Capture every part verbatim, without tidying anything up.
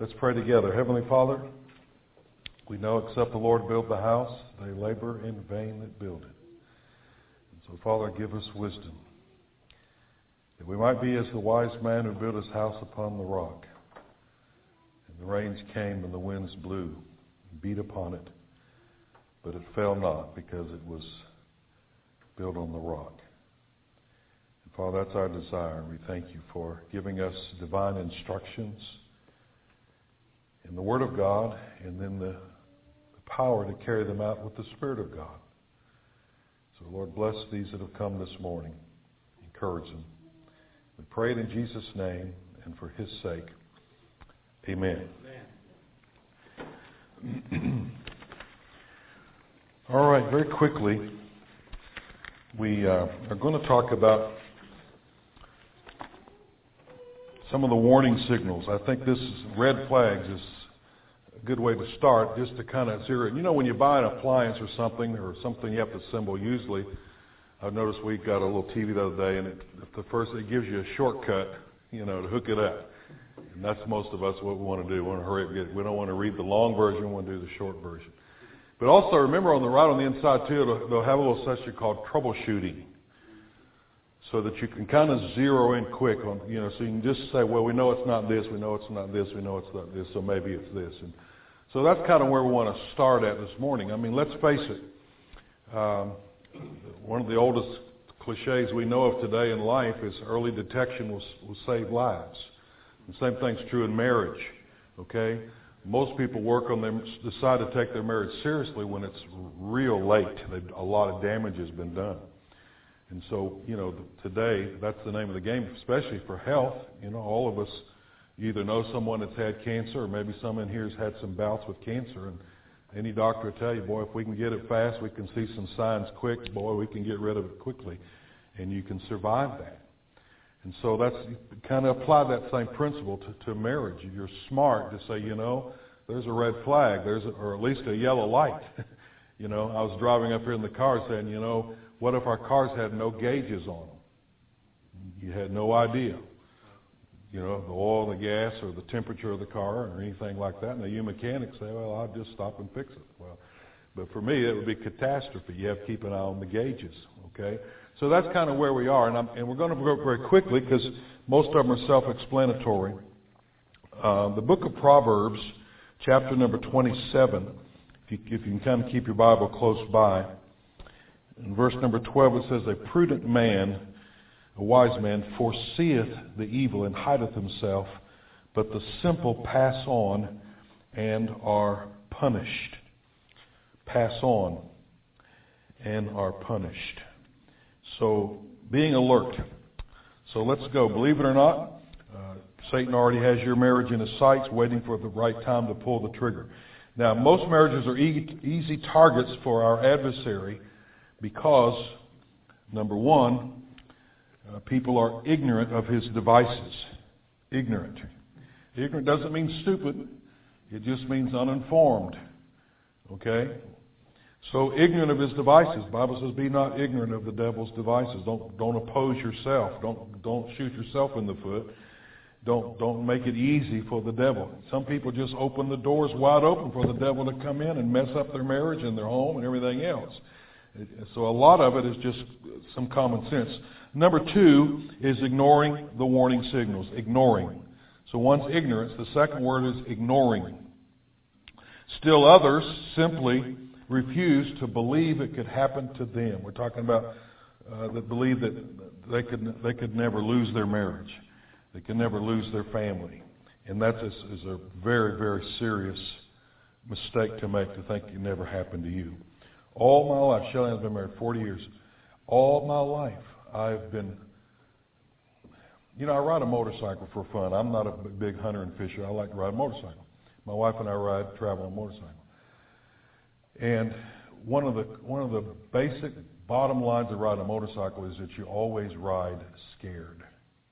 Let's pray together. Heavenly Father, we know except the Lord build the house, they labor in vain that build it. And so, Father, give us wisdom, that we might be as the wise man who built his house upon the rock. And the rains came and the winds blew and beat upon it, but it fell not because it was built on the rock. And Father, that's our desire, and we thank you for giving us divine instructions in the Word of God, and then the, the power to carry them out with the Spirit of God. So, Lord, bless these that have come this morning. Encourage them. We pray it in Jesus' name and for His sake. Amen. Amen. All right, very quickly, we uh, are going to talk about some of the warning signals. I think this is, red flags is a good way to start, just to kind of zero it. You know, when you buy an appliance or something, or something you have to assemble, usually, I've noticed we got a little T V the other day, and it, the first, it gives you a shortcut, you know, to hook it up. And that's most of us what we want to do. We want to hurry up and get it. We don't want to read the long version, we want to do the short version. But also, remember on the right on the inside, too, they'll, they'll have a little section called troubleshooting, so that you can kind of zero in quick on, you know, so you can just say, well, we know it's not this, we know it's not this, we know it's not this, so maybe it's this. And so that's kind of where we want to start at this morning. I mean, let's face it. Um, one of the oldest cliches we know of today in life is early detection will, will save lives. The same thing's true in marriage, okay? Most people work on them, decide to take their marriage seriously when it's real late. They've, a lot of damage has been done. And so, you know, today, that's the name of the game, especially for health. You know, all of us either know someone that's had cancer, or maybe someone here has had some bouts with cancer. And any doctor will tell you, boy, if we can get it fast, we can see some signs quick, boy, we can get rid of it quickly. And you can survive that. And so that's, kind of apply that same principle to, to marriage. You're smart to say, you know, there's a red flag, there's a, or at least a yellow light. You know, I was driving up here in the car saying, you know, what if our cars had no gauges on them? You had no idea. You know, the oil, the gas, or the temperature of the car, or anything like that. And the you mechanics say, well, I'll just stop and fix it. Well, but for me, it would be catastrophe. You have to keep an eye on the gauges, okay? So that's kind of where we are. And, I'm, and we're going to go very quickly because most of them are self-explanatory. Uh, the book of Proverbs, chapter number twenty-seven, if you, if you can kind of keep your Bible close by, in verse number twelve, it says, a prudent man, a wise man, foreseeth the evil and hideth himself, but the simple pass on and are punished. Pass on and are punished. So, being alert. So let's go. Believe it or not, uh, Satan already has your marriage in his sights, waiting for the right time to pull the trigger. Now, most marriages are e- easy targets for our adversary, because, number one, uh, people are ignorant of his devices. Ignorant. Ignorant doesn't mean stupid. It just means uninformed. Okay? So, ignorant of his devices. The Bible says, be not ignorant of the devil's devices. Don't don't oppose yourself. Don't don't shoot yourself in the foot. Don't don't make it easy for the devil. Some people just open the doors wide open for the devil to come in and mess up their marriage and their home and everything else. So a lot of it is just some common sense. Number two is ignoring the warning signals. Ignoring. So one's ignorance. The second word is ignoring. Still others simply refuse to believe it could happen to them. We're talking about uh, that believe that they could they could never lose their marriage. They could never lose their family. And that is, is a very, very serious mistake to make, to think it never happened to you. All my life, Shelley and I have been married forty years. All my life, I've been, you know, I ride a motorcycle for fun. I'm not a big hunter and fisher. I like to ride a motorcycle. My wife and I ride, travel on a motorcycle. And one of the one of the basic bottom lines of riding a motorcycle is that you always ride scared.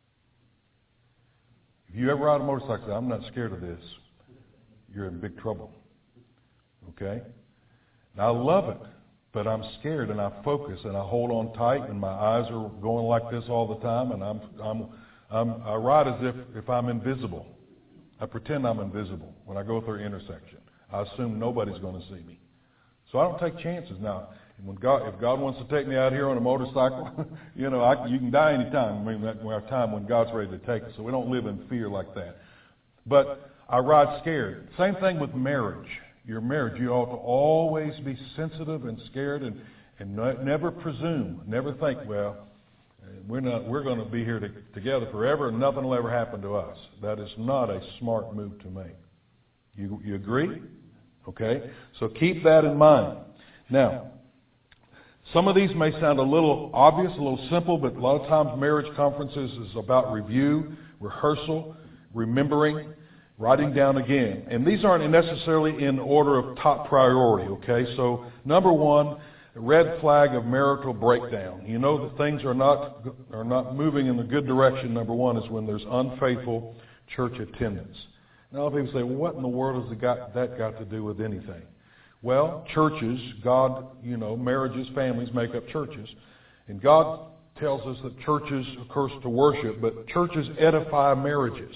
If you ever ride a motorcycle, say, I'm not scared of this, you're in big trouble. Okay? Now, I love it, but I'm scared and I focus and I hold on tight and my eyes are going like this all the time, and I'm I'm, I'm I ride as if, if I'm invisible. I pretend I'm invisible when I go through an intersection. I assume nobody's going to see me. So I don't take chances now. When God, if God wants to take me out here on a motorcycle, you know, I, you can die anytime. I mean, that, our time when God's ready to take us. So we don't live in fear like that. But I ride scared. Same thing with marriage. Your marriage, you ought to always be sensitive and scared, and and never presume, never think, well, we're not, we're going to be here to, together forever, and nothing will ever happen to us. That is not a smart move to make. You you agree? Okay. So keep that in mind. Now, some of these may sound a little obvious, a little simple, but a lot of times marriage conferences is about review, rehearsal, remembering, writing down again. And these aren't necessarily in order of top priority, okay? So, number one, red flag of marital breakdown. You know that things are not are not moving in a good direction, number one, is when there's unfaithful church attendance. Now, people say, well, what in the world has got, that got to do with anything? Well, churches, God, you know, marriages, families make up churches. And God tells us that churches, of course, to worship, but churches edify marriages.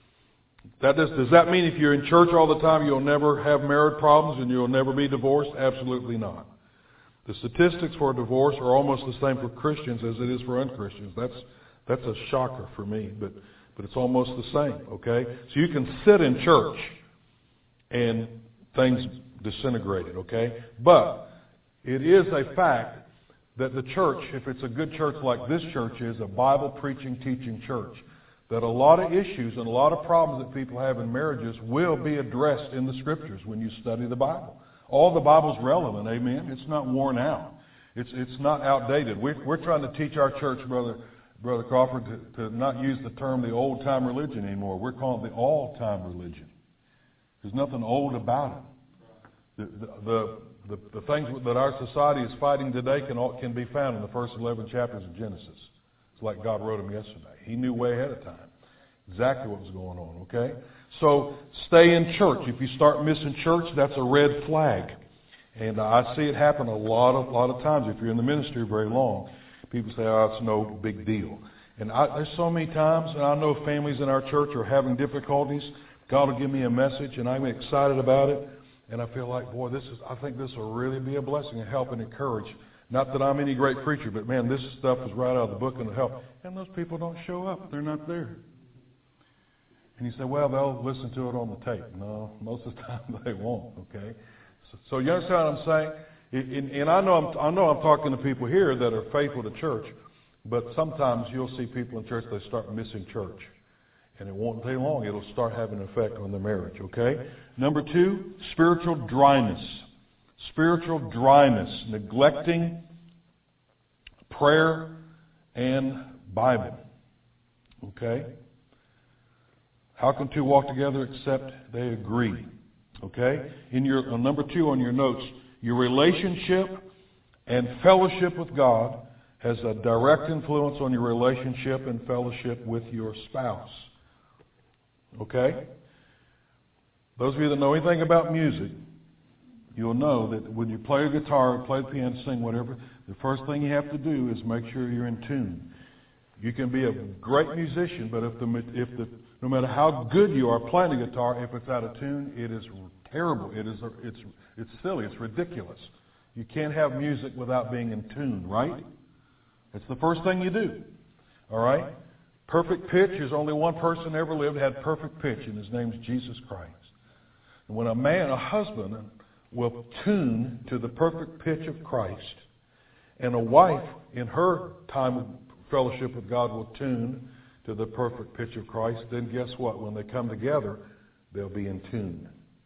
That does, does that mean if you're in church all the time, you'll never have marriage problems and you'll never be divorced? Absolutely not. The statistics for divorce are almost the same for Christians as it is for unchristians. That's that's a shocker for me, but but it's almost the same, okay? So you can sit in church and things disintegrated, okay? But it is a fact that the church, if it's a good church like this church is, a Bible-preaching, teaching church, that a lot of issues and a lot of problems that people have in marriages will be addressed in the Scriptures when you study the Bible. All the Bible's relevant, amen? It's not worn out. It's it's not outdated. We're, we're trying to teach our church, Brother Brother Crawford, to, to not use the term the old-time religion anymore. We're calling it the all-time religion. There's nothing old about it. The, the, the, the things that our society is fighting today can, all, can be found in the first eleven chapters of Genesis. It's like God wrote them yesterday. He knew way ahead of time exactly what was going on, okay? So stay in church. If you start missing church, that's a red flag. And I see it happen a lot of, lot of times. If you're in the ministry very long, people say, oh, it's no big deal. And I, there's so many times, and I know families in our church are having difficulties. God will give me a message, and I'm excited about it. And I feel like, boy, this is, I think this will really be a blessing and help and encourage. Not that I'm any great preacher, but man, this stuff is right out of the book and it'll help. And those people don't show up. They're not there. And you say, well, they'll listen to it on the tape. No, most of the time they won't, okay? So, so you understand what I'm saying? And, and I know I'm, I know I'm talking to people here that are faithful to church, but sometimes you'll see people in church, they start missing church. And it won't take long. It'll start having an effect on their marriage, okay? Number two, spiritual dryness. Spiritual dryness, neglecting prayer and Bible, okay? How can two walk together except they agree? Okay? In your uh, number two on your notes, your relationship and fellowship with God has a direct influence on your relationship and fellowship with your spouse. Okay? Those of you that know anything about music, you'll know that when you play a guitar, play the piano, sing, whatever, the first thing you have to do is make sure you're in tune. You can be a great musician, but if the if the no matter how good you are playing the guitar, if it's out of tune, it is terrible. It is it's it's silly. It's ridiculous. You can't have music without being in tune, right? It's the first thing you do. All right? Perfect pitch. There's only one person ever lived that had perfect pitch, and his name's Jesus Christ. And when a man, a husband, will tune to the perfect pitch of Christ, and a wife in her time of fellowship with God will tune to the perfect pitch of Christ, then guess what? When they come together, they'll be in tune.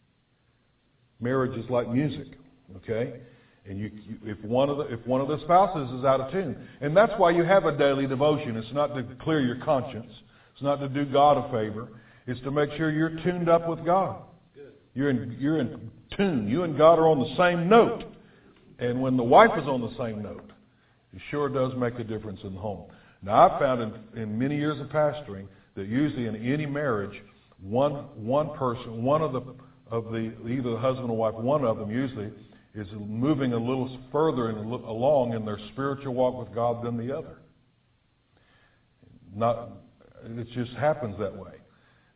Marriage is like music, okay? And you, you, if one of the if one of the spouses is out of tune, and that's why you have a daily devotion. It's not to clear your conscience. It's not to do God a favor. It's to make sure you're tuned up with God. You're in you're in tune. You and God are on the same note. And when the wife is on the same note, it sure does make a difference in the home. Now, I've found in, in many years of pastoring that usually in any marriage, one one person, one of the of the either the husband or wife, one of them usually is moving a little further and along in their spiritual walk with God than the other. Not, it just happens that way.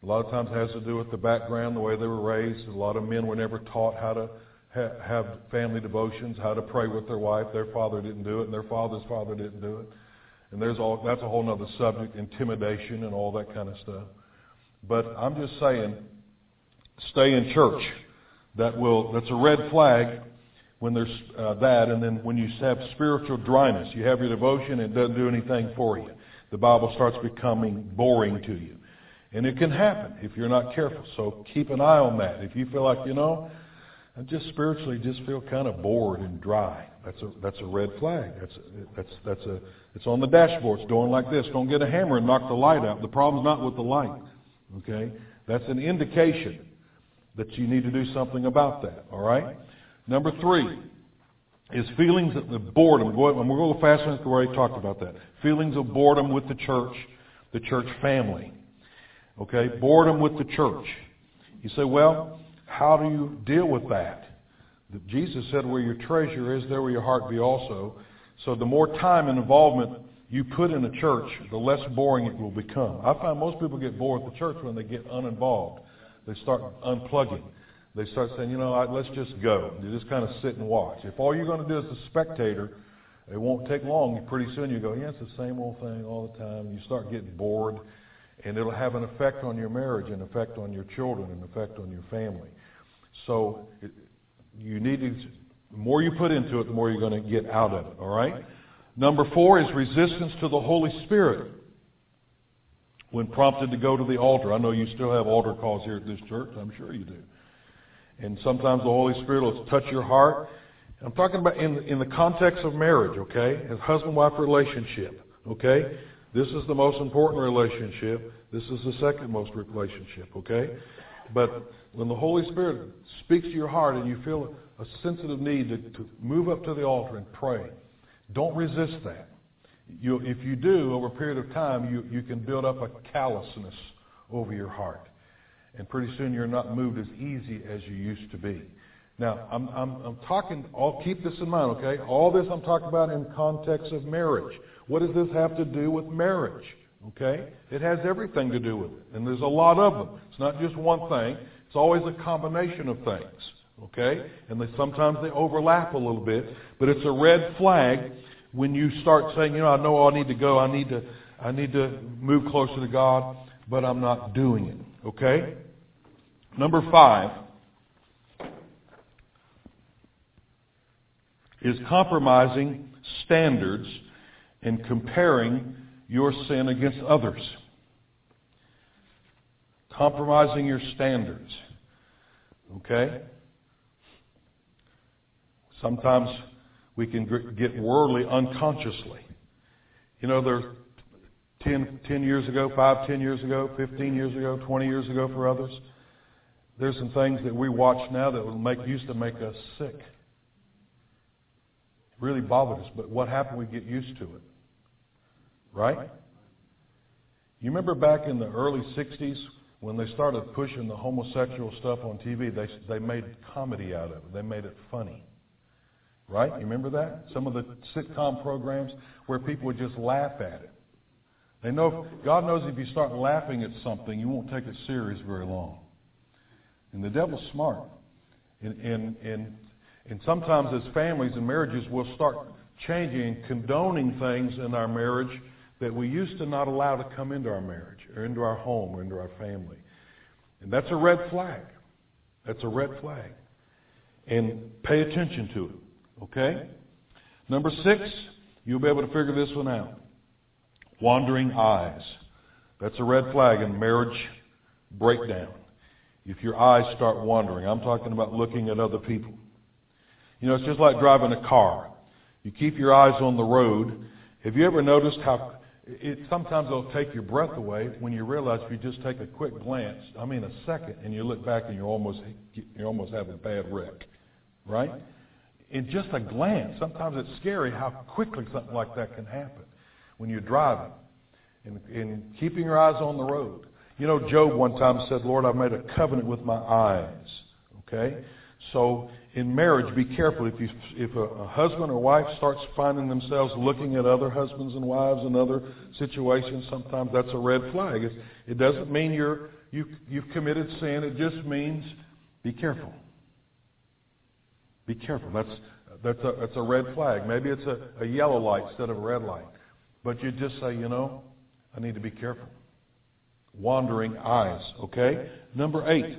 A lot of times it has to do with the background, the way they were raised. A lot of men were never taught how to ha- have family devotions, how to pray with their wife. Their father didn't do it, and their father's father didn't do it. And there's all that's a whole other subject, intimidation and all that kind of stuff. But I'm just saying, stay in church. That will that's a red flag when there's uh, that, and then when you have spiritual dryness, you have your devotion, it doesn't do anything for you. The Bible starts becoming boring to you. And it can happen if you're not careful. So keep an eye on that. If you feel like, you know, I just spiritually just feel kind of bored and dry, that's a that's a red flag. That's a, that's that's a it's on the dashboard. It's going like this. Don't get a hammer and knock the light out. The problem's not with the light. Okay? That's an indication that you need to do something about that. All right? Number three is feelings of boredom. Go ahead, I'm going to go fast enough to where I talked about that. Feelings of boredom with the church, the church family. Okay? Boredom with the church. You say, well, how do you deal with that? Jesus said, where your treasure is, there will your heart be also. So the more time and involvement you put in a church, the less boring it will become. I find most people get bored with the church when they get uninvolved. They start unplugging. They start saying, you know, I, let's just go. You just kind of sit and watch. If all you're going to do is a spectator, it won't take long. Pretty soon you go, yeah, it's the same old thing all the time. You start getting bored, and it'll have an effect on your marriage, an effect on your children, an effect on your family. So it, you need to, the more you put into it, the more you're going to get out of it, all right? Number four is resistance to the Holy Spirit. When prompted to go to the altar. I know you still have altar calls here at this church. I'm sure you do. And sometimes the Holy Spirit will touch your heart. I'm talking about in, in the context of marriage, okay? As husband-wife relationship, okay? This is the most important relationship. This is the second most relationship, okay? But when the Holy Spirit speaks to your heart and you feel a sensitive need to, to move up to the altar and pray, don't resist that. You, if you do, over a period of time, you, you can build up a callousness over your heart. And pretty soon you're not moved as easy as you used to be. Now, I'm, I'm, I'm talking, I'll keep this in mind, okay? All this I'm talking about in context of marriage. What does this have to do with marriage? Okay? It has everything to do with it. And there's a lot of them. It's not just one thing. It's always a combination of things. Okay? And they, sometimes they overlap a little bit. But it's a red flag when you start saying, you know, I know I need to go, I need to I need to move closer to God, but I'm not doing it. Okay? Number five is compromising standards and comparing your sin against others. Compromising your standards. Okay? Sometimes we can get worldly unconsciously. You know, there ten, ten years ago, five, ten years ago, fifteen years ago, twenty years ago for others, there's some things that we watch now that will make used to make us sick. It really bothered us, but what happened? We get used to it. Right? You remember back in the early sixties when they started pushing the homosexual stuff on T V, they they made comedy out of it. They made it funny. Right? You remember that? Some of the sitcom programs where people would just laugh at it. They know, God knows if you start laughing at something, you won't take it serious very long. And the devil's smart. And, and, and, and sometimes as families and marriages, we'll start changing and condoning things in our marriage that we used to not allow to come into our marriage or into our home or into our family. And that's a red flag. That's a red flag. And pay attention to it. Okay? Number six, you'll be able to figure this one out. Wandering eyes. That's a red flag in marriage breakdown. If your eyes start wandering, I'm talking about looking at other people. You know, it's just like driving a car. You keep your eyes on the road. Have you ever noticed how it sometimes it'll take your breath away when you realize if you just take a quick glance, I mean a second, and you look back and you're almost you almost have a bad wreck, right? In just a glance, sometimes it's scary how quickly something like that can happen when you're driving and, and keeping your eyes on the road. You know, Job one time said, Lord, I've made a covenant with my eyes. Okay? So in marriage, be careful. If you, if a, a husband or wife starts finding themselves looking at other husbands and wives in other situations, sometimes that's a red flag. It, it doesn't mean you're you, you've committed sin. It just means be careful. Be careful. That's that's a that's a red flag. Maybe it's a, a yellow light instead of a red light. But you just say, you know, I need to be careful. Wandering eyes. Okay? Number eight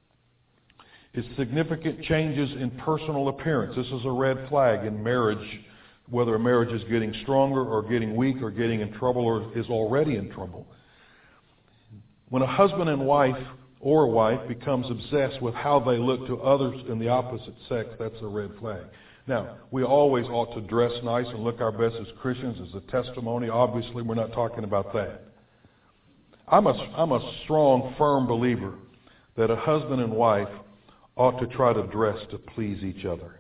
is significant changes in personal appearance. This is a red flag in marriage, whether a marriage is getting stronger or getting weak or getting in trouble or is already in trouble. When a husband and wife or a wife becomes obsessed with how they look to others in the opposite sex, that's a red flag. Now, we always ought to dress nice and look our best as Christians, as a testimony. Obviously, we're not talking about that. I'm a, I'm a strong, firm believer that a husband and wife ought to try to dress to please each other.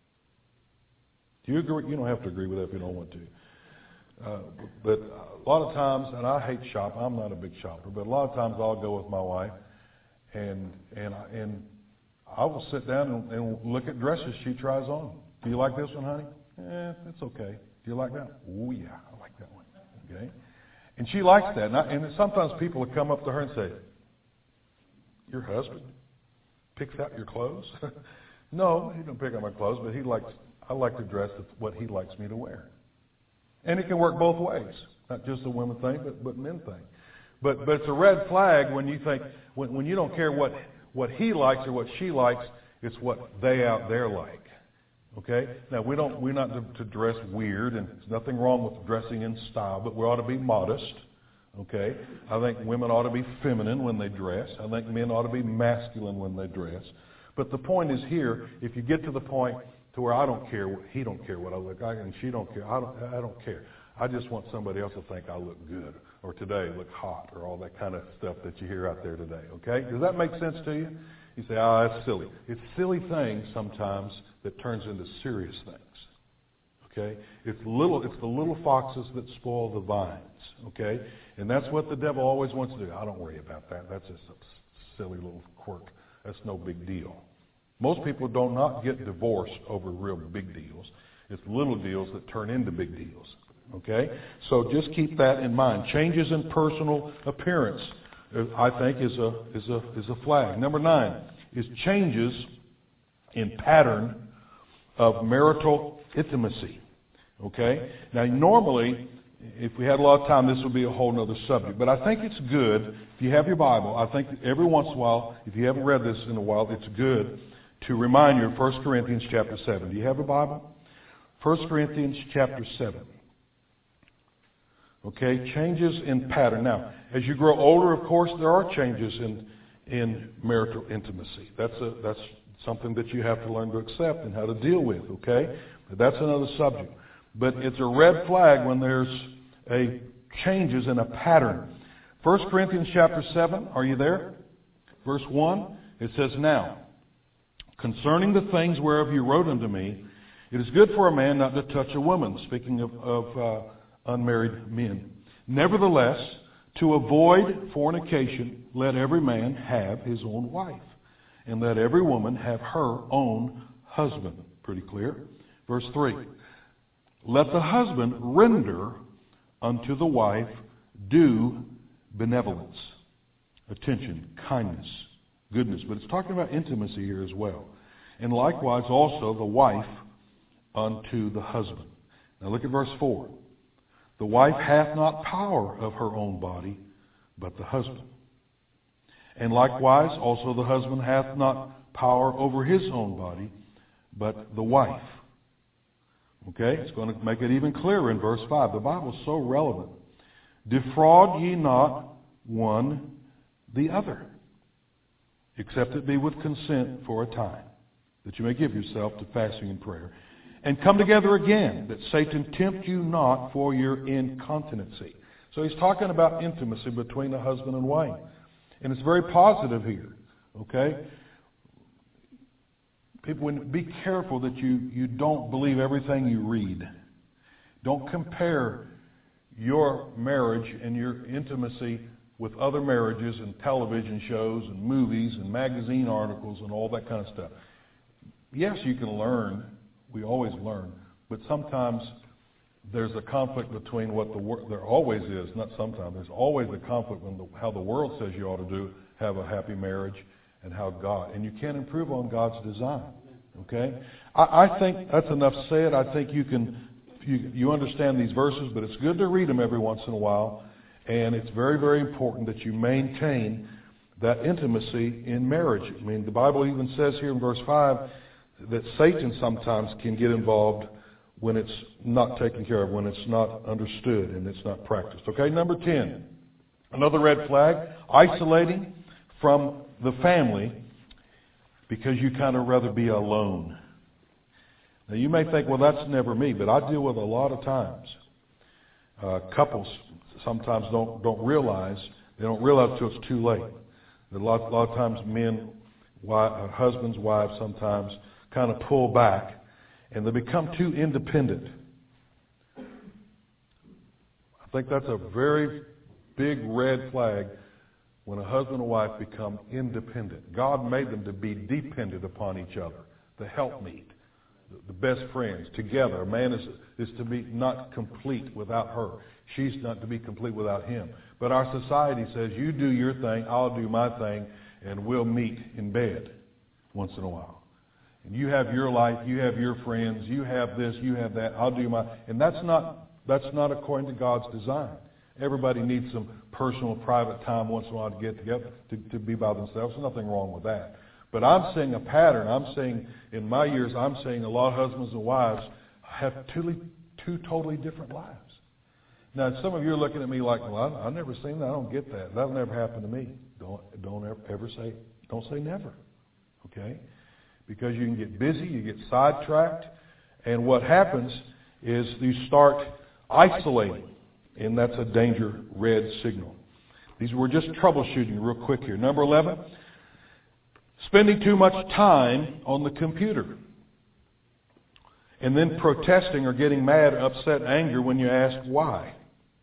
Do you agree? You don't have to agree with that if you don't want to. Uh, but a lot of times, and I hate shopping. I'm not a big shopper, but a lot of times I'll go with my wife, and and and I will sit down and, and look at dresses she tries on. Do you like this one, honey? Eh, it's okay. Do you like that? Oh yeah, I like that one. Okay, and she likes that. And, I, and sometimes people will come up to her and say, "Your husband picks out your clothes?" No, he don't pick out my clothes, but he likes. I like to dress what he likes me to wear. And it can work both ways, not just a women thing, but but men thing. But but it's a red flag when you think when when you don't care what what he likes or what she likes, it's what they out there like. Okay? Now we don't we're not to, to dress weird, and there's nothing wrong with dressing in style, but we ought to be modest. Okay? I think women ought to be feminine when they dress. I think men ought to be masculine when they dress. But the point is here, if you get to the point to where I don't care, he don't care what I look like, and she don't care. I don't. I don't care. I just want somebody else to think I look good, or today look hot, or all that kind of stuff that you hear out there today. Okay? Does that make sense to you? You say, "Oh, that's silly." It's silly things sometimes that turns into serious things. Okay? It's little. It's the little foxes that spoil the vines. Okay? And that's what the devil always wants to do. I don't worry about that. That's just a silly little quirk. That's no big deal. Most people do not get divorced over real big deals. It's little deals that turn into big deals. Okay? So just keep that in mind. Changes in personal appearance, I think, is a is a is a flag. Number nine is changes in pattern of marital intimacy. Okay? Now normally, if we had a lot of time, this would be a whole other subject. But I think it's good, if you have your Bible, I think every once in a while, if you haven't read this in a while, it's good to remind you of First Corinthians chapter seven. Do you have a Bible? First Corinthians chapter seven. Okay, changes in pattern. Now, as you grow older, of course, there are changes in in marital intimacy. That's a that's something that you have to learn to accept and how to deal with. Okay, but that's another subject. But it's a red flag when there's a changes in a pattern. First Corinthians chapter seven. Are you there? Verse one. It says, "Now, concerning the things whereof you wrote unto me, it is good for a man not to touch a woman," speaking of, of uh, unmarried men. "Nevertheless, to avoid fornication, let every man have his own wife, and let every woman have her own husband." Pretty clear. Verse three. "Let the husband render unto the wife due benevolence," attention, kindness, goodness. But it's talking about intimacy here as well. "And likewise also the wife unto the husband." Now look at verse four. "The wife hath not power of her own body, but the husband. And likewise also the husband hath not power over his own body, but the wife." Okay, it's going to make it even clearer in verse five. The Bible is so relevant. "Defraud ye not one the other, except it be with consent for a time, that you may give yourself to fasting and prayer, and come together again, that Satan tempt you not for your incontinency." So he's talking about intimacy between a husband and wife. And it's very positive here. Okay? People, be careful that you, you don't believe everything you read. Don't compare your marriage and your intimacy with other marriages and television shows and movies and magazine articles and all that kind of stuff. Yes, you can learn. We always learn. But sometimes there's a conflict between what the world, there always is, not sometimes, there's always a conflict with the, how the world says you ought to do have a happy marriage and how God, and you can't improve on God's design. Okay? I, I think that's enough said. I think you can, you, you understand these verses, but it's good to read them every once in a while. And it's very, very important that you maintain that intimacy in marriage. I mean, the Bible even says here in verse five that Satan sometimes can get involved when it's not taken care of, when it's not understood and it's not practiced. Okay, number ten. Another red flag, isolating from the family because you kind of rather be alone. Now you may think, well, that's never me, but I deal with a lot of times. Uh, couples sometimes don't don't realize, they don't realize until it's too late. A lot, a lot of times men, wife, husbands, wives sometimes kind of pull back and they become too independent. I think that's a very big red flag when a husband and wife become independent. God made them to be dependent upon each other, the helpmeet, the, the best friends, together. A man is, is to be not complete without her. She's not to be complete without him. But our society says, you do your thing, I'll do my thing, and we'll meet in bed once in a while. And you have your life, you have your friends, you have this, you have that, I'll do my... And that's not that's not according to God's design. Everybody needs some personal, private time once in a while to get together, to, to be by themselves. There's nothing wrong with that. But I'm seeing a pattern. I'm seeing, in my years, I'm seeing a lot of husbands and wives have two, two totally different lives. Now, some of you are looking at me like, well, I've never seen that. I don't get that. That'll never happen to me. Don't don't ever, ever say, don't say never, okay? Because you can get busy, you get sidetracked, and what happens is you start isolating, and that's a danger red signal. These were just troubleshooting real quick here. Number eleven, spending too much time on the computer. And then protesting or getting mad, upset, anger when you ask why.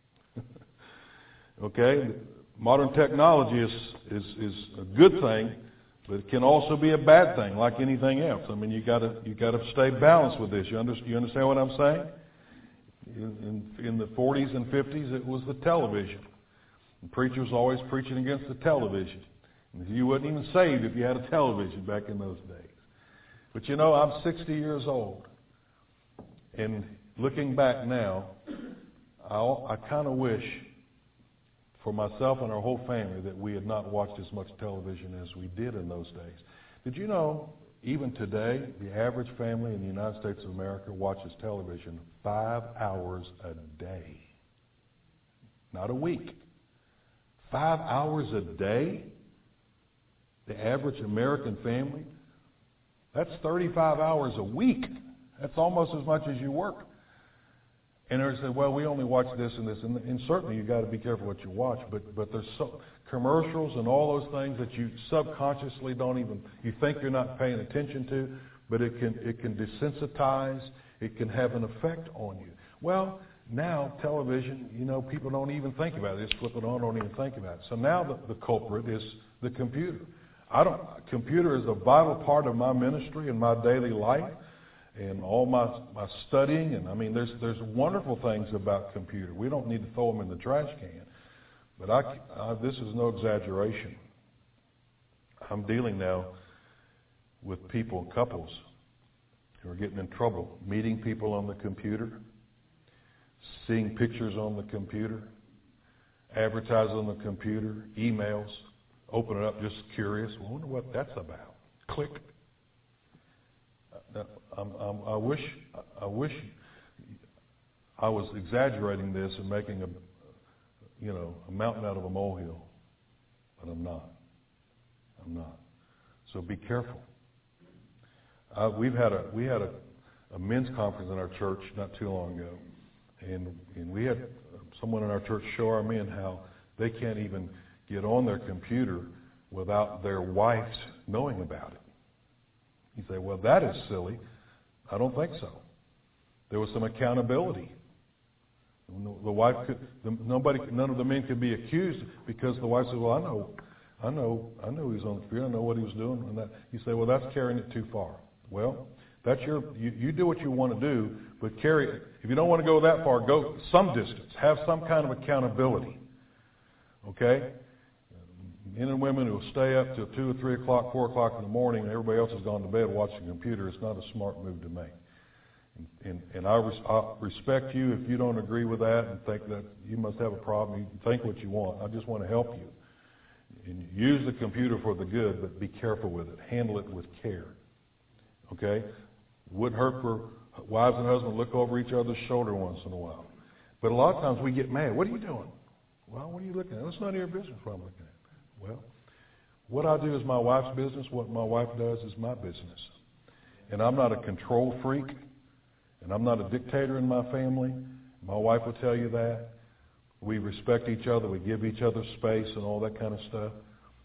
Okay? Modern technology is, is, is a good thing, but it can also be a bad thing, like anything else. I mean, you gotta you gotta stay balanced with this. You, under, you understand what I'm saying? In, in, in the forties and fifties, it was the television. The preacher was always preaching against the television. And you wasn't even saved if you had a television back in those days. But you know, I'm sixty years old. And looking back now, I, I kind of wish for myself and our whole family that we had not watched as much television as we did in those days. Did you know, even today, the average family in the United States of America watches television five hours a day? Not a week. Five hours a day? The average American family? That's thirty-five hours a week. That's almost as much as you work. And they say, well, we only watch this and this. And, and certainly you've got to be careful what you watch. But, but there's so, commercials and all those things that you subconsciously don't even, you think you're not paying attention to, but it can, it can desensitize, it can have an effect on you. Well, now television, you know, people don't even think about it. They just flip it on, don't even think about it. So now the, the culprit is the computer. I don't, computer is a vital part of my ministry and my daily life. And all my my studying, and I mean, there's there's wonderful things about computer. We don't need to throw them in the trash can. But I, I, this is no exaggeration. I'm dealing now with people, couples, who are getting in trouble, meeting people on the computer, seeing pictures on the computer, advertising on the computer, emails, open it up just curious. Well, I wonder what that's about. Click. I'm, I'm, I wish I wish I was exaggerating this and making a you know a mountain out of a molehill, but I'm not. I'm not. So be careful. Uh, we've had a we had a, a men's conference in our church not too long ago, and and we had someone in our church show our men how they can't even get on their computer without their wives knowing about it. You say, well, that is silly. I don't think so. There was some accountability. The wife could, the, nobody, none of the men could be accused because the wife said, well, I know, I know, I know he was on the computer. I know what he was doing. And that, you say, well, that's carrying it too far. Well, that's your, you, you do what you want to do, but carry it. If you don't want to go that far, go some distance. Have some kind of accountability. Okay? Men and women who will stay up till two or three o'clock, four o'clock in the morning, and everybody else has gone to bed watching the computer. It's not a smart move to make. And, and, and I, res- I respect you if you don't agree with that and think that you must have a problem. You can think what you want. I just want to help you. And use the computer for the good, but be careful with it. Handle it with care. Okay? Wouldn't hurt for wives and husbands to look over each other's shoulder once in a while. But a lot of times we get mad. What are you doing? Well, what are you looking at? It's none of your business what I'm looking at. Well, what I do is my wife's business. What my wife does is my business. And I'm not a control freak. And I'm not a dictator in my family. My wife will tell you that. We respect each other. We give each other space and all that kind of stuff.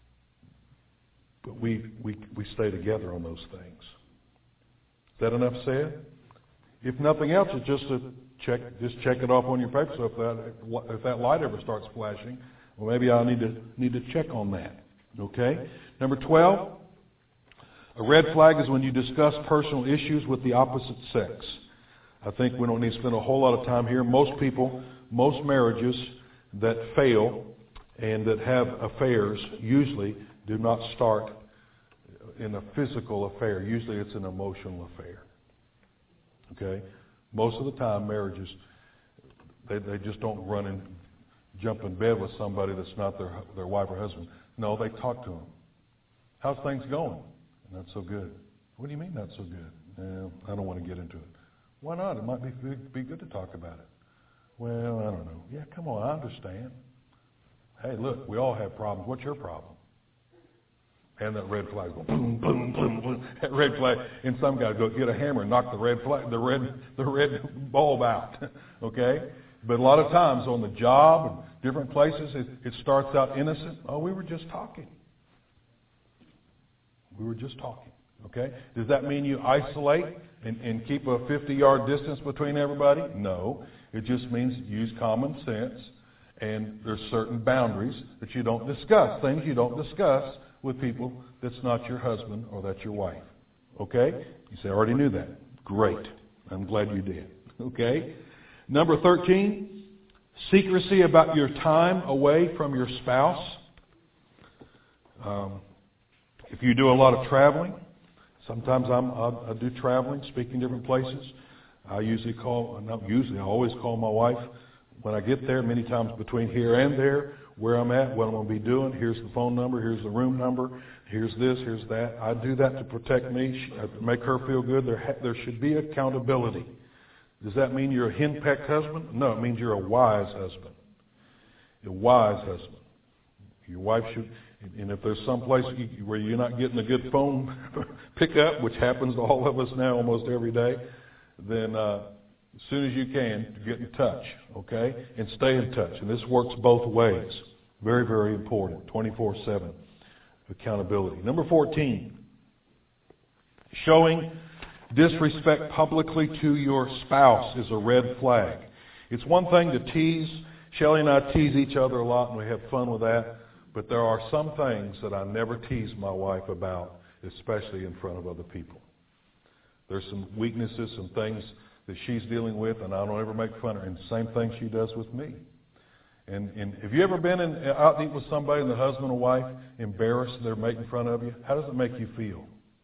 But we, we, we stay together on those things. Is that enough said? If nothing else, it's just to check, just check it off on your paper. So if that, if that light ever starts flashing, well, maybe I need to need to check on that. Okay? Number twelve, a red flag is when you discuss personal issues with the opposite sex. I think we don't need to spend a whole lot of time here. Most people, most marriages that fail and that have affairs usually do not start in a physical affair. Usually it's an emotional affair. Okay? Most of the time, marriages, they, they just don't run and jump in bed with somebody that's not their their wife or husband. No, they talk to them. How's things going? Not so good. What do you mean not so good? Well, I don't want to get into it. Why not? It might be be good to talk about it. Well, I don't know. Yeah, come on, I understand. Hey, look, we all have problems. What's your problem? And that red flag goes boom, boom, boom, boom. That red flag, and some guy go get a hammer and knock the red flag, the red, the red bulb out. Okay, but a lot of times on the job and different places, it, it starts out innocent. Oh, we were just talking. We were just talking. Okay, does that mean you isolate and, and keep a fifty-yard distance between everybody? No, it just means use common sense, and there's certain boundaries that you don't discuss, things you don't discuss with people that's not your husband or that's your wife. Okay? You say, I already knew that. Great. I'm glad you did. Okay? Number thirteen, secrecy about your time away from your spouse. Um, if you do a lot of traveling, sometimes I'm, I, I do traveling, speaking different places. I usually call, not usually, I always call my wife when I get there, many times between here and there, where I'm at, what I'm going to be doing. Here's the phone number. Here's the room number. Here's this. Here's that. I do that to protect me, to make her feel good. There, ha- there should be accountability. Does that mean you're a henpecked husband? No, it means you're a wise husband. A wise husband. Your wife should, and if there's some place where you're not getting a good phone pickup, which happens to all of us now almost every day, then uh, as soon as you can, get in touch, okay? And stay in touch. And this works both ways. Very, very important. twenty-four seven accountability. Number fourteen, showing disrespect publicly to your spouse is a red flag. It's one thing to tease. Shelley and I tease each other a lot, and we have fun with that. But there are some things that I never tease my wife about, especially in front of other people. There's some weaknesses, some things that she's dealing with, and I don't ever make fun of her. And the same thing she does with me. And, and have you ever been in, out to eat with somebody, and the husband or wife embarrassed they're making fun of you? How does it make you feel?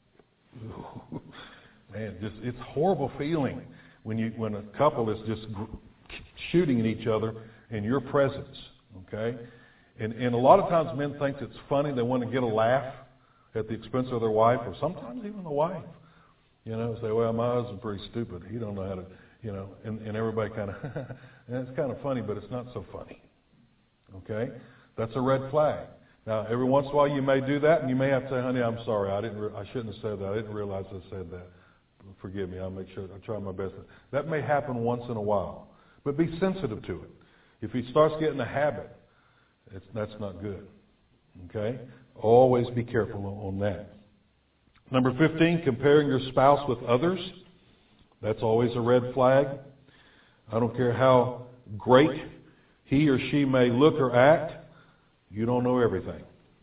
Man, just it's a horrible feeling when you when a couple is just shooting at each other in your presence. Okay, and and a lot of times men think it's funny. They want to get a laugh at the expense of their wife, or sometimes even the wife. You know, say, well, my husband's pretty stupid. He don't know how to, you know, and, and everybody kind of, and it's kind of funny, but it's not so funny. Okay? That's a red flag. Now, every once in a while you may do that, and you may have to say, honey, I'm sorry. I didn't. Re- I shouldn't have said that. I didn't realize I said that. Forgive me. I'll make sure. I'll try my best. That may happen once in a while, but be sensitive to it. If he starts getting a habit, it's, that's not good. Okay? Always be careful on that. Number fifteen, comparing your spouse with others. That's always a red flag. I don't care how great he or she may look or act, you don't know everything.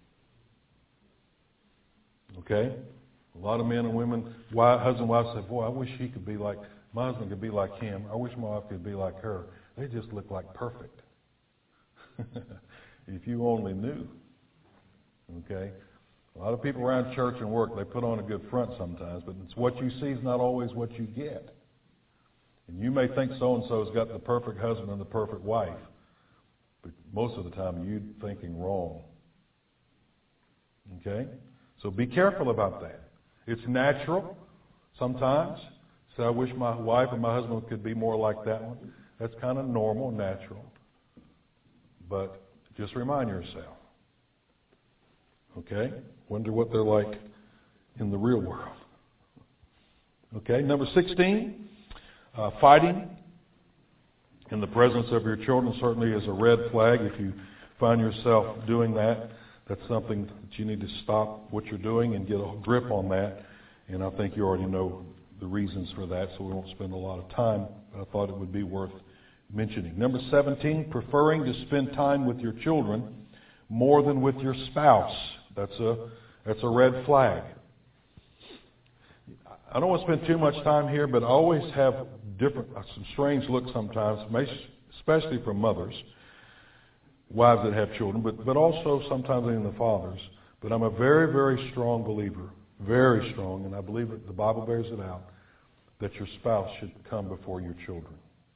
Okay? A lot of men and women, husband and wife say, boy, I wish he could be like, my husband could be like him. I wish my wife could be like her. They just look like perfect. If you only knew. Okay? A lot of people around church and work, they put on a good front sometimes, but it's what you see is not always what you get. And you may think so-and-so's got the perfect husband and the perfect wife, but most of the time you're thinking wrong. Okay? So be careful about that. It's natural sometimes. So I wish my wife and my husband could be more like that one. That's kind of normal, natural. But just remind yourself. Okay? Wonder what they're like in the real world. Okay, number sixteen, uh, fighting in the presence of your children certainly is a red flag. If you find yourself doing that, that's something that you need to stop what you're doing and get a grip on that. And I think you already know the reasons for that, so we won't spend a lot of time. But I thought it would be worth mentioning. Number seventeen, preferring to spend time with your children more than with your spouse. That's a that's a red flag. I don't want to spend too much time here, but I always have different, some strange looks sometimes, especially from mothers, wives that have children, but, but also sometimes even the fathers. But I'm a very, very strong believer, very strong, and I believe that the Bible bears it out, that your spouse should come before your children.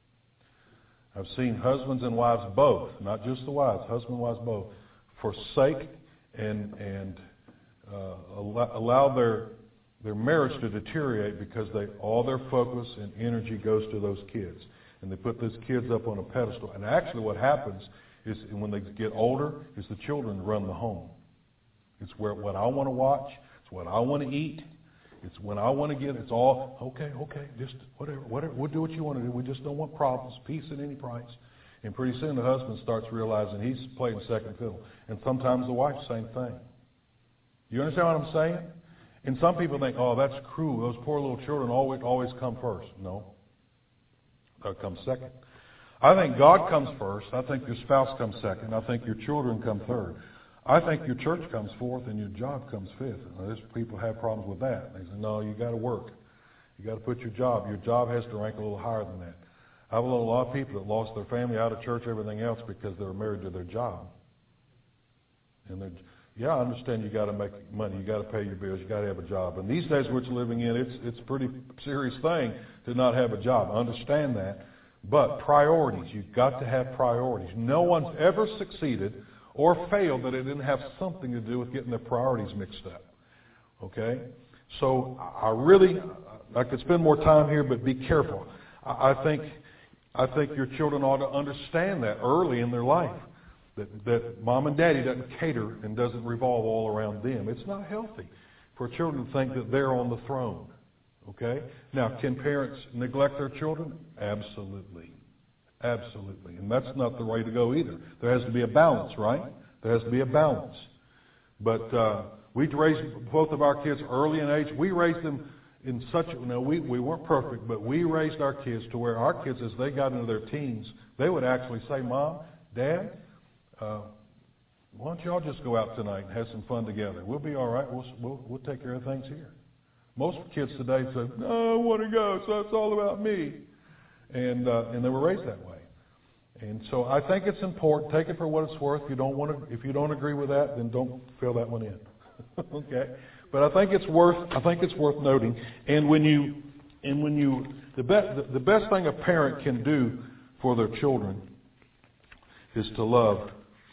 I've seen husbands and wives both, not just the wives, husband and wives both, forsake and and uh, allow, allow their their marriage to deteriorate because they all their focus and energy goes to those kids, and they put those kids up on a pedestal. And actually, what happens is when they get older, is the children run the home. It's where what I want to watch, it's what I want to eat, it's when I want to get. It's all okay, okay, just whatever, whatever. We'll do what you want to do. We just don't want problems, peace at any price. And pretty soon the husband starts realizing he's playing second fiddle. And sometimes the wife, same thing. You understand what I'm saying? And some people think, oh, that's cruel. Those poor little children always always come first. No. That comes second. I think God comes first. I think your spouse comes second. I think your children come third. I think your church comes fourth and your job comes fifth. Now, there's people have problems with that. They say, no, you got to work. You got to put your job. Your job has to rank a little higher than that. I've known a lot of people that lost their family out of church, everything else, because they were married to their job. And they're, yeah, I understand you got to make money, you got to pay your bills, you got to have a job. And these days we're living in, it's it's a pretty serious thing to not have a job. I understand that. But priorities, you've got to have priorities. No one's ever succeeded or failed that it didn't have something to do with getting their priorities mixed up. Okay? So I really, I could spend more time here, but be careful. I, I think I think your children ought to understand that early in their life, that, that mom and daddy doesn't cater and doesn't revolve all around them. It's not healthy for children to think that they're on the throne. Okay? Now, can parents neglect their children? Absolutely. Absolutely. And that's not the way to go either. There has to be a balance, right? There has to be a balance. But uh, we raised both of our kids early in age. We raised them in such a, you know, we, we weren't perfect, but we raised our kids to where our kids, as they got into their teens, they would actually say, Mom, Dad, uh, why don't y'all just go out tonight and have some fun together? We'll be all right. We'll, we'll, we'll take care of things here. Most kids today say, no, I want to go, so it's all about me. And uh, and they were raised that way. And so I think it's important. Take it for what it's worth. If you don't want to, if you don't agree with that, then don't fill that one in. Okay? But I think it's worth I think it's worth noting. And when you and when you the best the, the best thing a parent can do for their children is to love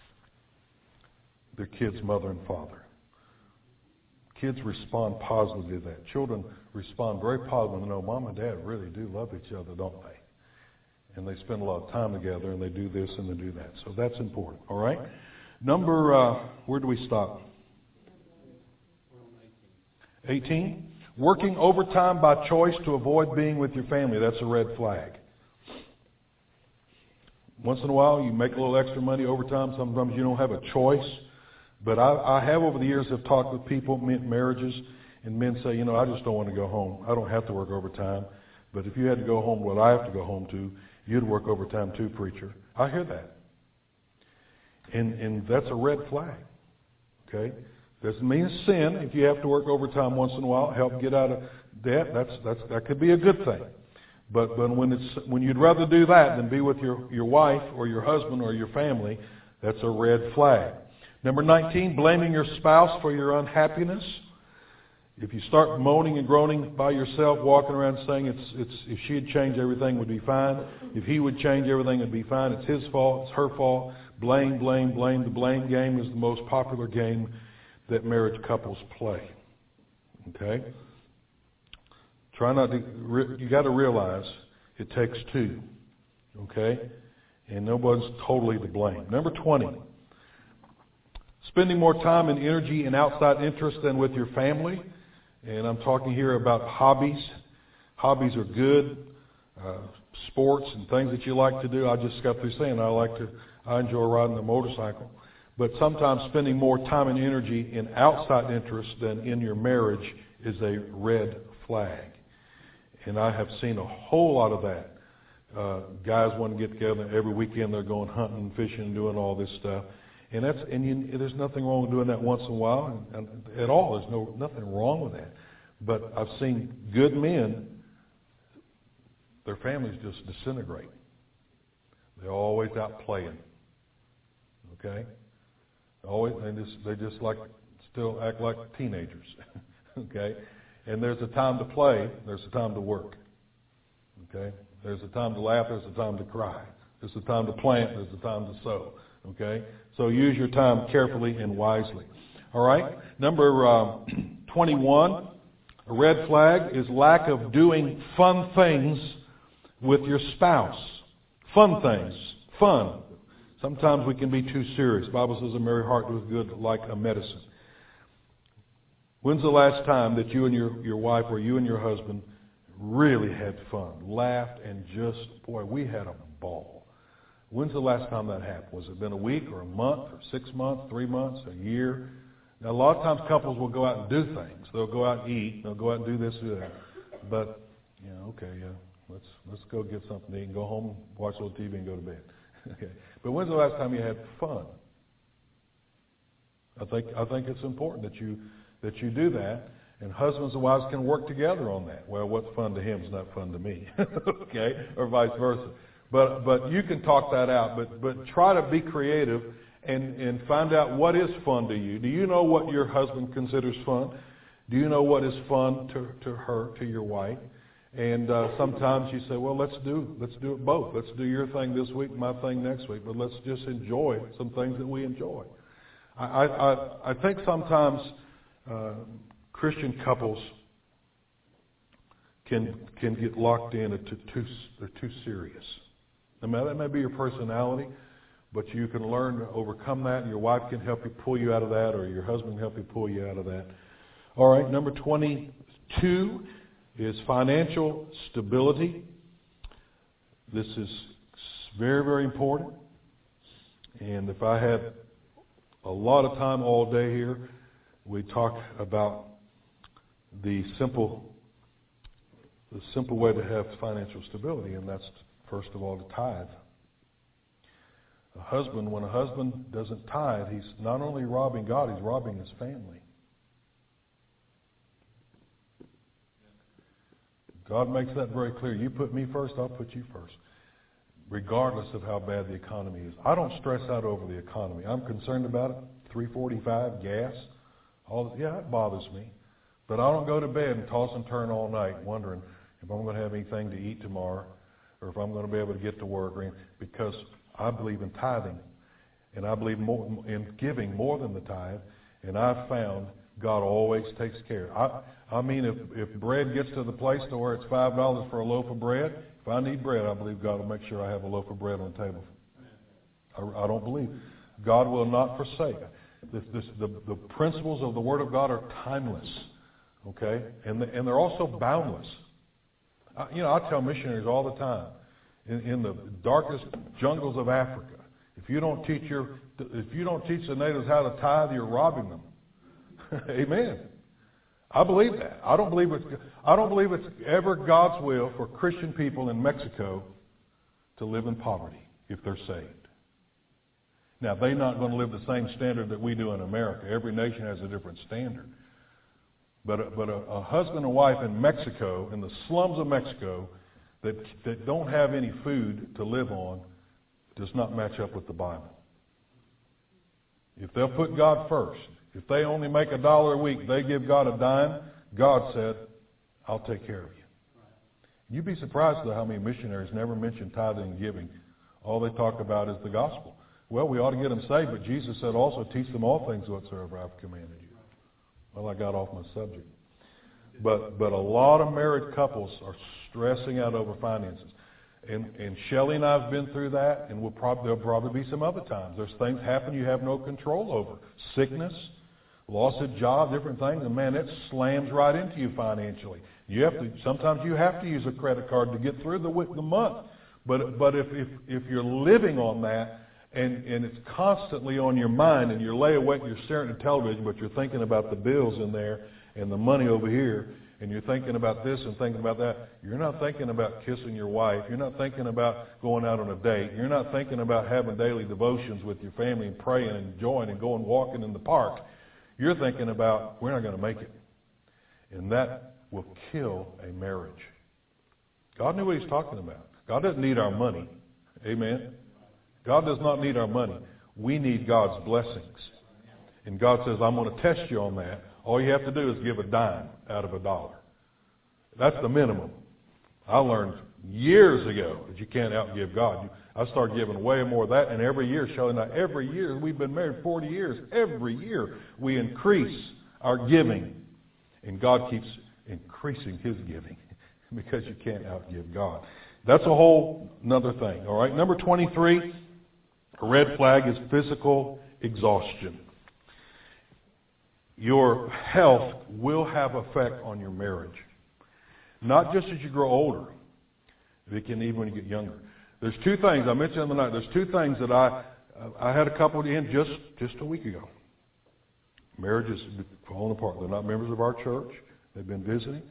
their kids' mother and father. Kids respond positively to that. Children respond very positively. No, Mom and Dad really do love each other, don't they? And they spend a lot of time together, and they do this and they do that. So that's important. All right. Number uh, where do we stop? eighteen. Working overtime by choice to avoid being with your family. That's a red flag. Once in a while, you make a little extra money overtime. Sometimes you don't have a choice. But I, I have over the years have talked with people, marriages, and men say, you know, I just don't want to go home. I don't have to work overtime. But if you had to go home what I have to go home to, you'd work overtime too, preacher. I hear that. And and that's a red flag. Okay? Doesn't mean it's sin if you have to work overtime once in a while, help get out of debt. That's that's that could be a good thing. But but when it's when you'd rather do that than be with your, your wife or your husband or your family, that's a red flag. Number nineteen, blaming your spouse for your unhappiness. If you start moaning and groaning by yourself, walking around saying it's it's if she'd change, everything would be fine. If he would change, everything would be fine. It's his fault. It's her fault. Blame, blame, blame. The blame game is the most popular game that marriage couples play. Okay? Try not to. You got to realize it takes two. Okay? And nobody's totally to blame. Number twenty. Spending more time and energy in outside interests than with your family. And I'm talking here about hobbies. Hobbies are good. Uh, sports and things that you like to do. I just got through saying I like to, I enjoy riding a motorcycle. But sometimes spending more time and energy in outside interests than in your marriage is a red flag. And I have seen a whole lot of that. Uh, guys want to get together every weekend. They're going hunting, fishing, and doing all this stuff. And that's and you, there's nothing wrong with doing that once in a while, and, and at all. There's no nothing wrong with that. But I've seen good men, their families just disintegrate. They're always out playing. Okay, always they just they just like still act like teenagers. Okay, and there's a time to play. There's a time to work. Okay, there's a time to laugh. There's a time to cry. There's a time to plant. There's a time to sow. Okay. So use your time carefully and wisely. All right. Number uh, twenty-one, a red flag is lack of doing fun things with your spouse. Fun things. Fun. Sometimes we can be too serious. The Bible says a merry heart doeth good like a medicine. When's the last time that you and your, your wife or you and your husband really had fun? Laughed and just, boy, we had a ball. When's the last time that happened? Was it been a week or a month or six months, three months, a year? Now, a lot of times couples will go out and do things. They'll go out and eat. They'll go out and do this, do that. But, you know, okay, yeah, let's let's go get something to eat and go home, watch a little T V and go to bed. Okay. But when's the last time you had fun? I think I think it's important that you that you do that, and husbands and wives can work together on that. Well, what's fun to him is not fun to me. Okay, or vice versa. But but you can talk that out. But but try to be creative and, and find out what is fun to you. Do you know what your husband considers fun? Do you know what is fun to, to her, to your wife? And uh, sometimes you say, well, let's do let's do it both. Let's do your thing this week, my thing next week. But let's just enjoy some things that we enjoy. I I, I think sometimes uh, Christian couples can can get locked in into too they're too serious. Now, that may be your personality, but you can learn to overcome that, and your wife can help you pull you out of that, or your husband can help you pull you out of that. All right, number twenty-two is financial stability. This is very, very important. And if I had a lot of time all day here, we talk about the simple, the simple way to have financial stability, and that's first of all, to tithe. A husband, when a husband doesn't tithe, he's not only robbing God, he's robbing his family. God makes that very clear. You put me first, I'll put you first, regardless of how bad the economy is. I don't stress out over the economy. I'm concerned about it. three forty-five, gas, all yeah, it bothers me. But I don't go to bed and toss and turn all night wondering if I'm going to have anything to eat tomorrow, or if I'm going to be able to get to work, or anything, because I believe in tithing, and I believe more in giving more than the tithe, and I've found God always takes care. I, I mean, if, if bread gets to the place to where it's five dollars for a loaf of bread, if I need bread, I believe God will make sure I have a loaf of bread on the table. I, I don't believe. God will not forsake. This, this, the, the principles of the Word of God are timeless, okay, and, the, and they're also boundless. Uh, you know, I tell missionaries all the time, in, in the darkest jungles of Africa, if you don't teach your, if you don't teach the natives how to tithe, you're robbing them. Amen. I believe that. I don't believe it's. I don't believe it's ever God's will for Christian people in Mexico to live in poverty if they're saved. Now, they're not going to live the same standard that we do in America. Every nation has a different standard. But a, but a, a husband and wife in Mexico, in the slums of Mexico, that that don't have any food to live on, does not match up with the Bible. If they'll put God first, if they only make a dollar a week, they give God a dime, God said, I'll take care of you. You'd be surprised though how many missionaries never mention tithing and giving. All they talk about is the gospel. Well, we ought to get them saved, but Jesus said also, teach them all things whatsoever I've commanded you. Well, I got off my subject. But but a lot of married couples are stressing out over finances. And, and Shelley and I have been through that, and we'll probably, there'll probably be some other times. There's things happen you have no control over. Sickness, loss of job, different things, and man, it slams right into you financially. You have to, sometimes you have to use a credit card to get through the, the month. But but if, if, if you're living on that, and, and it's constantly on your mind, and you're lay awake, you're staring at television, but you're thinking about the bills in there, and the money over here, and you're thinking about this and thinking about that, you're not thinking about kissing your wife. You're not thinking about going out on a date. You're not thinking about having daily devotions with your family and praying and enjoying and going walking in the park. You're thinking about, we're not going to make it. And that will kill a marriage. God knew what He's talking about. God doesn't need our money. Amen? God does not need our money. We need God's blessings. And God says, I'm going to test you on that. All you have to do is give a dime out of a dollar. That's the minimum. I learned years ago that you can't outgive God. I started giving way more of that, and every year, Shelley and I, every year, we've been married forty years, every year we increase our giving. And God keeps increasing His giving because you can't outgive God. That's a whole another thing, all right? Number twenty-three, a red flag is physical exhaustion. Your health will have effect on your marriage. Not just as you grow older. It can even when you get younger. There's two things, I mentioned the other night, there's two things that I I had a couple in just, just a week ago. Marriage is falling apart. They're not members of our church. They've been visiting.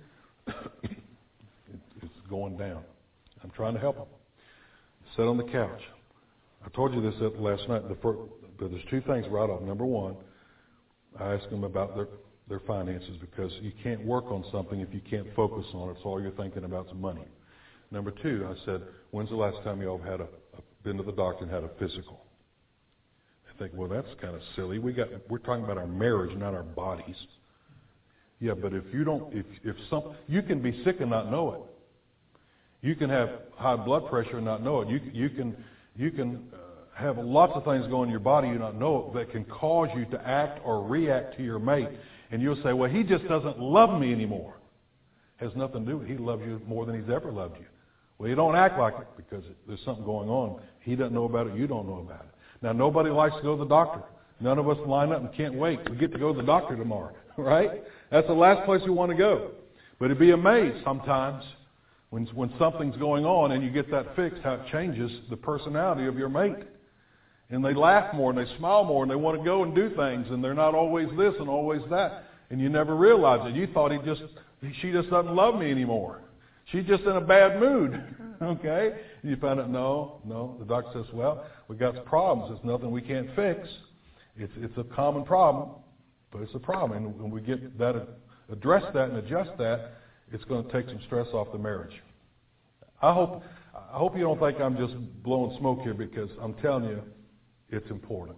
It's going down. I'm trying to help them. Sit on the couch. I told you this last night, the first, but there's two things right off. Number one, I asked them about their, their finances because you can't work on something if you can't focus on it. So all you're thinking about is money. Number two, I said, when's the last time you all had a, a been to the doctor and had a physical? I think, well, that's kind of silly. We got we're talking about our marriage, not our bodies. Yeah, but if you don't, if if some, you can be sick and not know it. You can have high blood pressure and not know it. You you can you can. Uh, have lots of things go in your body you don't know that can cause you to act or react to your mate. And you'll say, well, he just doesn't love me anymore. It has nothing to do with it. He loves you more than he's ever loved you. Well, you don't act like it because there's something going on. He doesn't know about it. You don't know about it. Now, nobody likes to go to the doctor. None of us line up and can't wait. We get to go to the doctor tomorrow, right? That's the last place we want to go. But you'd be amazed sometimes when, when something's going on and you get that fixed, how it changes the personality of your mate. And they laugh more and they smile more and they want to go and do things and they're not always this and always that. And you never realize it. You thought he just, she just doesn't love me anymore. She's just in a bad mood. Okay? And you find out, no, no. The doctor says, well, we got some problems. It's nothing we can't fix. It's it's a common problem, but it's a problem. And when we get that, address that and adjust that, it's going to take some stress off the marriage. I hope I hope you don't think I'm just blowing smoke here because I'm telling you, it's important.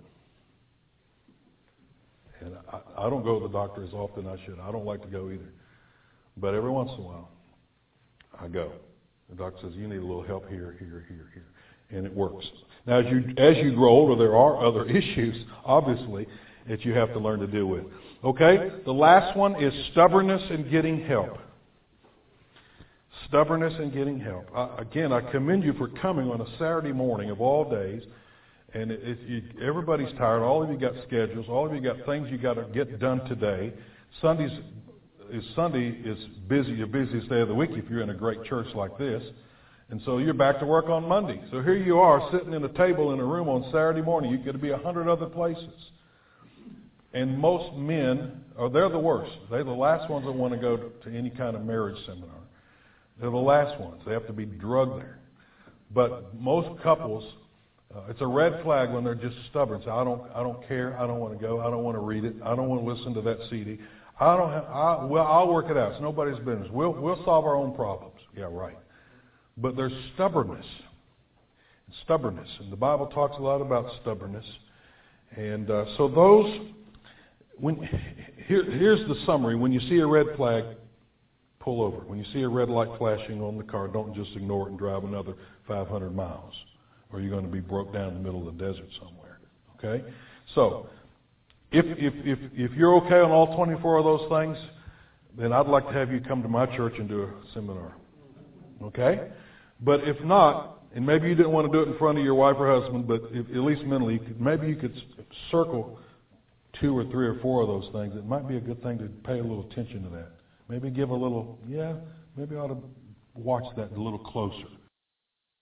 And I, I don't go to the doctor as often as I should. I don't like to go either. But every once in a while, I go. The doctor says, you need a little help here, here, here, here. And it works. Now, as you, as you grow older, there are other issues, obviously, that you have to learn to deal with. Okay? The last one is stubbornness in getting help. Stubbornness in getting help. I, again, I commend you for coming on a Saturday morning of all days. And it, it, you, everybody's tired. All of you got schedules. All of you got things you got to get done today. Sundays is Sunday is busy. Your busiest day of the week if you're in a great church like this. And so you're back to work on Monday. So here you are sitting in a table in a room on Saturday morning. You could be a hundred other places. And most men, oh, they're the worst. They're the last ones that want to go to, to any kind of marriage seminar. They're the last ones. They have to be drugged there. But most couples, Uh, it's a red flag when they're just stubborn. So I don't, I don't care. I don't want to go. I don't want to read it. I don't want to listen to that C D. I don't have. I, well, I'll work it out. It's nobody's business. We'll, we'll solve our own problems. Yeah, right. But there's stubbornness. Stubbornness, and the Bible talks a lot about stubbornness. And uh, so those, when here, here's the summary. When you see a red flag, pull over. When you see a red light flashing on the car, don't just ignore it and drive another five hundred miles, or you're going to be broke down in the middle of the desert somewhere. Okay? So, if if if if you're okay on all twenty-four of those things, then I'd like to have you come to my church and do a seminar. Okay? But if not, and maybe you didn't want to do it in front of your wife or husband, but if, at least mentally, you could, maybe you could circle two or three or four of those things. It might be a good thing to pay a little attention to that. Maybe give a little, yeah, maybe I ought to watch that a little closer.